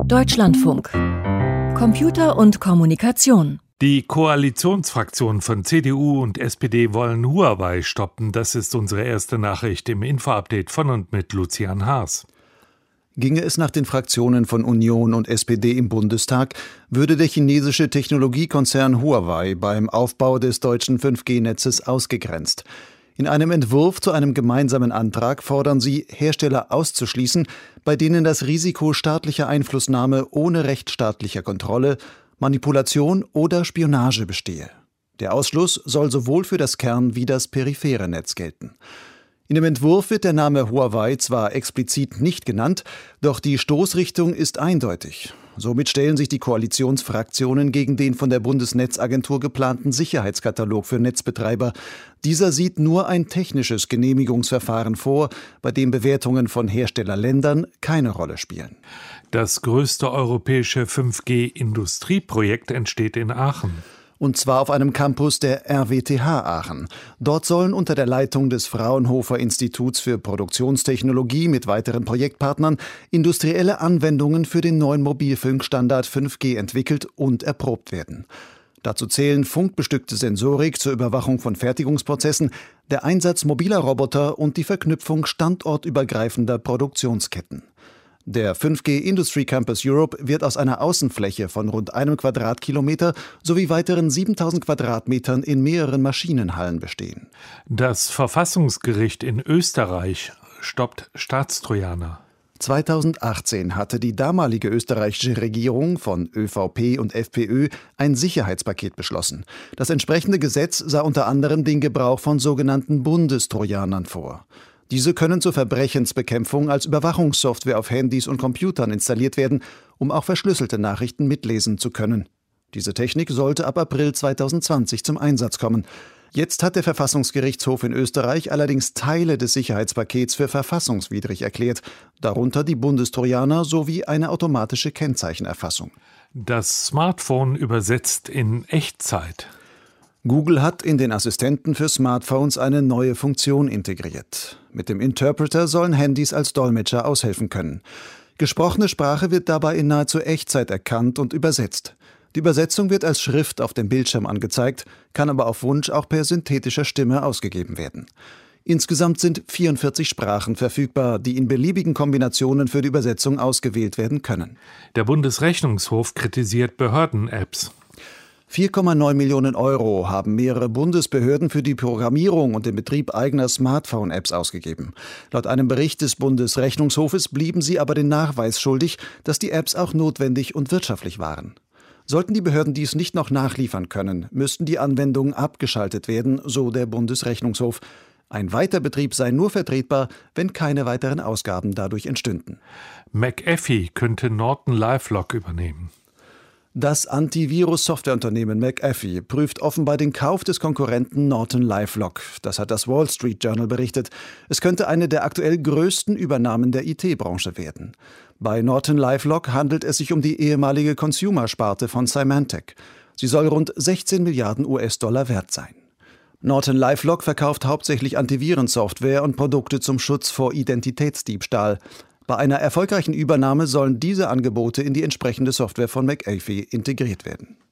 Deutschlandfunk. Computer und Kommunikation. Die Koalitionsfraktionen von CDU und SPD wollen Huawei stoppen. Das ist unsere erste Nachricht im Info-Update von und mit Lucian Haas. Ginge es nach den Fraktionen von Union und SPD im Bundestag, würde der chinesische Technologiekonzern Huawei beim Aufbau des deutschen 5G-Netzes ausgegrenzt. In einem Entwurf zu einem gemeinsamen Antrag fordern sie, Hersteller auszuschließen, bei denen das Risiko staatlicher Einflussnahme ohne rechtsstaatlicher Kontrolle, Manipulation oder Spionage bestehe. Der Ausschluss soll sowohl für das Kern- wie das periphere Netz gelten. In dem Entwurf wird der Name Huawei zwar explizit nicht genannt, doch die Stoßrichtung ist eindeutig. Somit stellen sich die Koalitionsfraktionen gegen den von der Bundesnetzagentur geplanten Sicherheitskatalog für Netzbetreiber. Dieser sieht nur ein technisches Genehmigungsverfahren vor, bei dem Bewertungen von Herstellerländern keine Rolle spielen. Das größte europäische 5G-Industrieprojekt entsteht in Aachen. Und zwar auf einem Campus der RWTH Aachen. Dort sollen unter der Leitung des Fraunhofer Instituts für Produktionstechnologie mit weiteren Projektpartnern industrielle Anwendungen für den neuen Mobilfunkstandard 5G entwickelt und erprobt werden. Dazu zählen funkbestückte Sensorik zur Überwachung von Fertigungsprozessen, der Einsatz mobiler Roboter und die Verknüpfung standortübergreifender Produktionsketten. Der 5G Industry Campus Europe wird aus einer Außenfläche von rund 1 Quadratkilometer sowie weiteren 7000 Quadratmetern in mehreren Maschinenhallen bestehen. Das Verfassungsgericht in Österreich stoppt Staatstrojaner. 2018 hatte die damalige österreichische Regierung von ÖVP und FPÖ ein Sicherheitspaket beschlossen. Das entsprechende Gesetz sah unter anderem den Gebrauch von sogenannten Bundestrojanern vor. Diese können zur Verbrechensbekämpfung als Überwachungssoftware auf Handys und Computern installiert werden, um auch verschlüsselte Nachrichten mitlesen zu können. Diese Technik sollte ab April 2020 zum Einsatz kommen. Jetzt hat der Verfassungsgerichtshof in Österreich allerdings Teile des Sicherheitspakets für verfassungswidrig erklärt, darunter die Bundestrojaner sowie eine automatische Kennzeichenerfassung. Das Smartphone übersetzt in Echtzeit. Google hat in den Assistenten für Smartphones eine neue Funktion integriert. Mit dem Interpreter sollen Handys als Dolmetscher aushelfen können. Gesprochene Sprache wird dabei in nahezu Echtzeit erkannt und übersetzt. Die Übersetzung wird als Schrift auf dem Bildschirm angezeigt, kann aber auf Wunsch auch per synthetischer Stimme ausgegeben werden. Insgesamt sind 44 Sprachen verfügbar, die in beliebigen Kombinationen für die Übersetzung ausgewählt werden können. Der Bundesrechnungshof kritisiert Behörden-Apps. 4,9 Millionen Euro haben mehrere Bundesbehörden für die Programmierung und den Betrieb eigener Smartphone-Apps ausgegeben. Laut einem Bericht des Bundesrechnungshofes blieben sie aber den Nachweis schuldig, dass die Apps auch notwendig und wirtschaftlich waren. Sollten die Behörden dies nicht noch nachliefern können, müssten die Anwendungen abgeschaltet werden, so der Bundesrechnungshof. Ein Weiterbetrieb sei nur vertretbar, wenn keine weiteren Ausgaben dadurch entstünden. McAfee könnte NortonLifeLock übernehmen. Das Antivirus-Softwareunternehmen McAfee prüft offenbar den Kauf des Konkurrenten NortonLifeLock. Das hat das Wall Street Journal berichtet. Es könnte eine der aktuell größten Übernahmen der IT-Branche werden. Bei NortonLifeLock handelt es sich um die ehemalige Consumer-Sparte von Symantec. Sie soll rund 16 Milliarden US-Dollar wert sein. NortonLifeLock verkauft hauptsächlich Antivirensoftware und Produkte zum Schutz vor Identitätsdiebstahl. Bei einer erfolgreichen Übernahme sollen diese Angebote in die entsprechende Software von McAfee integriert werden.